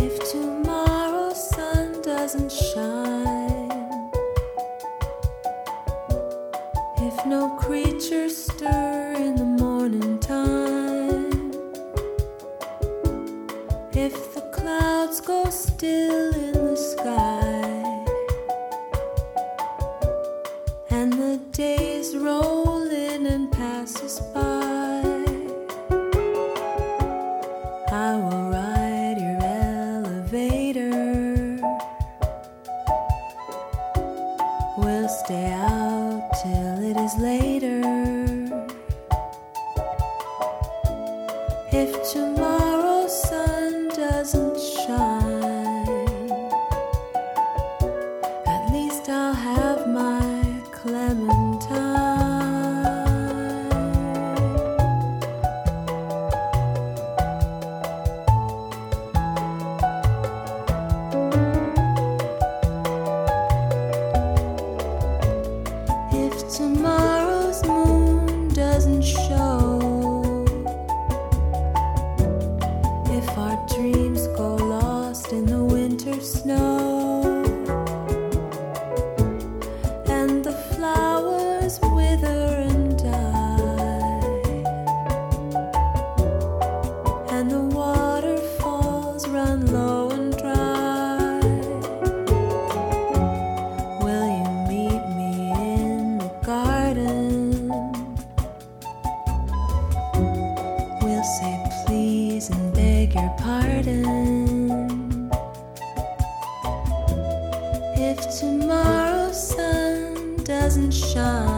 If tomorrow's sun doesn't shine, if no creatures stir in the morning time, if the clouds go still in the sky, and the days roll in and pass us by, I will ride your elevator. We'll stay out till it is later. If tomorrow's sun doesn't shine, at least I'll have my Clementine. If tomorrow's moon doesn't show, if our dreams go lost in the winter snow, and the flowers wither and die, and the waterfalls run low and dry, will you meet me in the garden? We'll say please and beg your pardon. If tomorrow's sun doesn't shine,